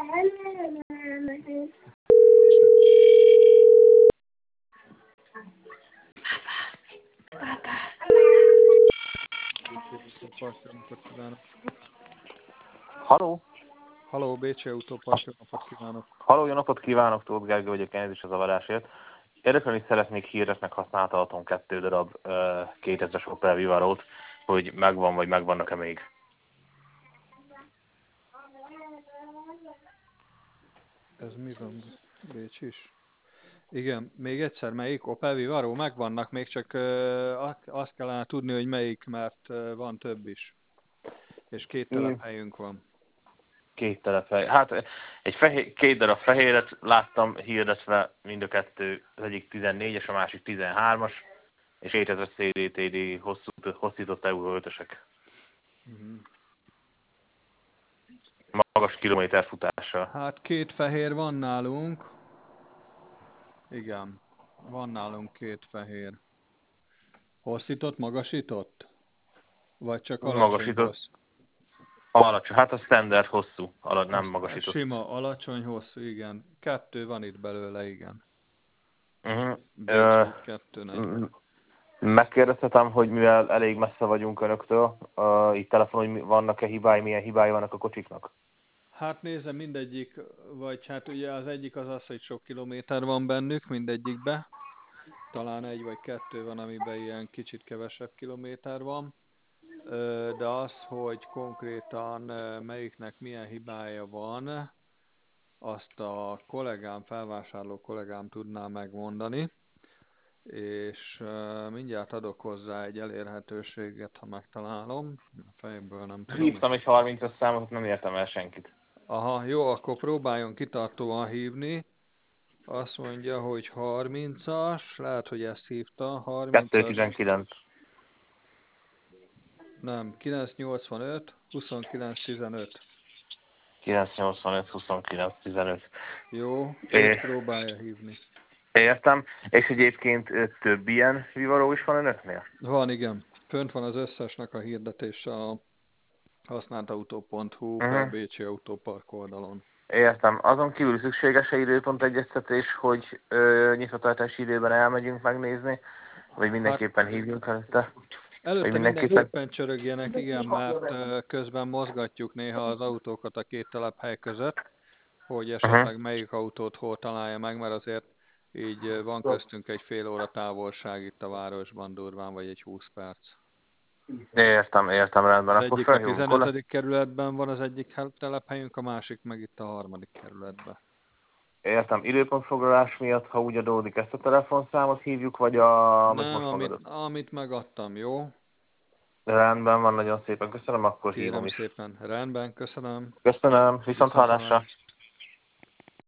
Haló? Haló, Bécsi Autópark, jó napot kívánok! Haló, jó napot kívánok, Tóth Gergő vagyok, elnézést a zavarásért. Érdeklődni szeretnék híresnek használt autón 2 darab 2000-es Opel Vivaro-t, hogy megvan vagy megvannak-e még. Ez mi van, Bécs is? Igen, még egyszer, melyik? Opel Vivaro? Megvannak, még csak azt kellene tudni, hogy melyik, mert van több is. És 2 telephelyünk van. 2 telephely. Hát egy 2 darab fehéret láttam hirdetve, mind a kettő, az egyik 14-es, a másik 13-as, és 2000 CDTD hosszított Euro 5-ösek. Magas kilométerfutással. Hát 2 fehér van nálunk. Igen, van nálunk 2 fehér. Hosszított, magasított? Vagy csak alacsony hossz? Alacsony, hát a standard hosszú, nem magasított. Sima, alacsony, hosszú, igen. 2 van itt belőle, igen. Uh-huh. 240. Megkérdezhetem, hogy mivel elég messze vagyunk önöktől, itt telefonon, hogy vannak-e hibái, milyen hibái vannak a kocsiknak? Hát nézem, mindegyik, vagy hát ugye az egyik az, hogy sok kilométer van bennük, mindegyikbe. Talán 1 vagy 2 van, amiben ilyen kicsit kevesebb kilométer van. De az, hogy konkrétan melyiknek milyen hibája van, azt a felvásárló kollégám tudná megmondani. És mindjárt adok hozzá egy elérhetőséget, ha megtalálom. A fejből nem tudom. Hívtam egy 30-as számot, nem értem el senkit. Aha, jó, akkor próbáljon kitartóan hívni. Azt mondja, hogy 30-as, lehet, hogy ezt hívta. 30-as. 219. Nem, 985, 2915. 985, 2915. Jó, őt próbálja hívni. Értem. És egyébként több ilyen Vivaro is van önöknél? Van, igen. Fönt van az összesnek a hirdetése a használtautó.hu per Bécsi Autópark oldalon. Értem. Azon kívül szükséges-e időpont egyeztetés, hogy nyitvatartási időben elmegyünk megnézni, vagy mindenképpen hívjunk előtte? Előtte mindenképpen csörögjenek, igen, mert közben mozgatjuk néha az autókat a 2 telephely között, hogy esetleg melyik autót hol találja meg, mert azért így van köztünk egy fél óra távolság itt a városban durván, vagy egy 20 perc. Értem, rendben. Az egyik a 15. kerületben van az egyik telephelyünk, a másik meg itt a 3. kerületben. Értem, időpontfoglalás miatt, ha úgy adódik, ezt a telefonszámot hívjuk, vagy a... Nem, amit megadtam, jó? Rendben van, nagyon szépen köszönöm, akkor Kérem hívom is. szépen, rendben, köszönöm. Köszönöm, viszont hallásra.